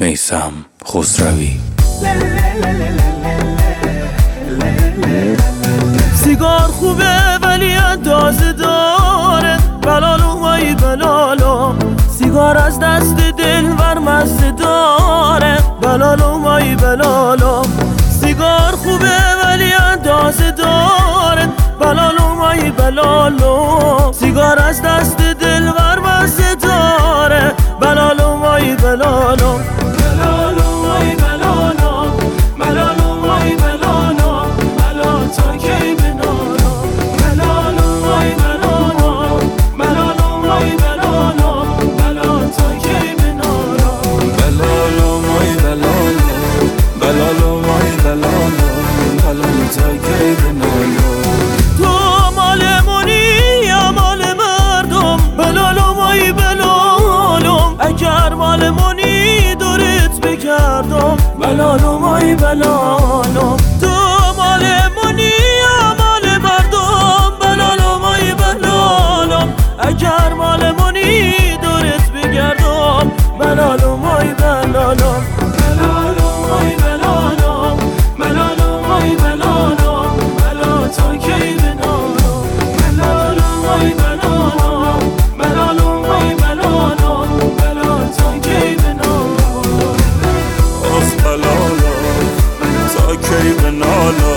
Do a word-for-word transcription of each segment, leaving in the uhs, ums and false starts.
میثم خسروی. سیگار خوبه ولی اندازه داره، بلالو مایی بلالو. سیگار از دست دل ور مزه داره، بلالو مایی بلالو. سیگار خوبه ولی اندازه داره، بلالو مایی بلالو. سیگار از دست دل ور مزه داره، بلالو مایی بلالو. بلالو مایی بلالو، بلالو مایی بلالو. بلال تا کی بنالو، بلالو مایی بلالو، بلالو مایی بلالو. بلال تا کی بنالو، بلالو مایی بلالو، بلالو مایی بلالو. بلال تا کی بنالو. تو مال منی یا مال مردم، بلالو مایی بلالو. اگر مال منی دورت بگردم، بلالو مایی بلالو. تو مال منی یا مال مردم، بلالو مایی بلالو. اگر مال منی دورت بگردم، بلالو مایی بلالو. بلالو مایی بلالو، بلالو مایی بلالو. بلال تا کی بنالو، بلالو مایی بلالو، بلالو مایی بلالو. بلال تا کی بنالو. آخ بلالو تا کی بنالو.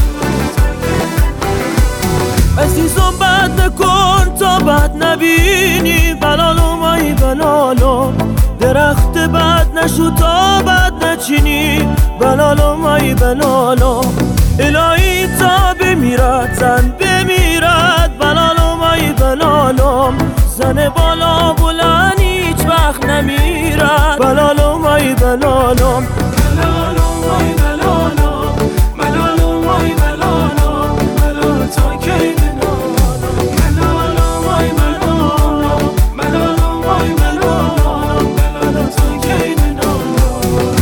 عزیزم بد نکن تا بد نبینی، بلالو مایی بلالو. درخت بد نشو تا بد نچینی، بلالو مایی بلالو. الهی تا بمیرد زن بمیرد، بلالو مایی بلالو. زن بالا بلند هیچ وقت نمیرد، بلالو مایی بلالو. بلالو مایی بلالو، بلالو مایی بلالو. بلال تا کی بنالو، بلالو مایی بلالو، بلالو مایی بلالو. بلال تا کی بنالو.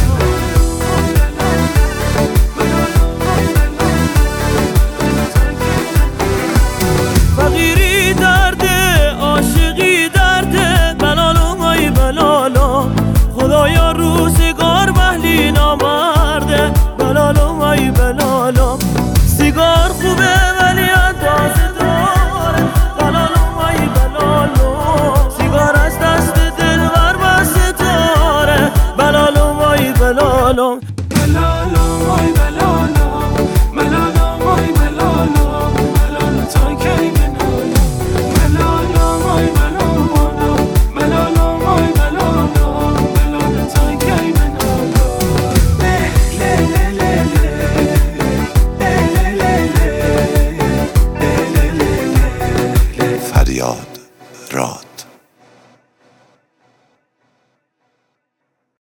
فقیری درده، عاشقی درده، بلالو مایی بلالو. خدایا روزگار بهلی نامرده، بلالو مایی بلالو. سیگار خوبه ولی اندازه داره، بلالو مایی بلالو. سیگار از دست دل ور مزه داره، بلالو مایی بلالو.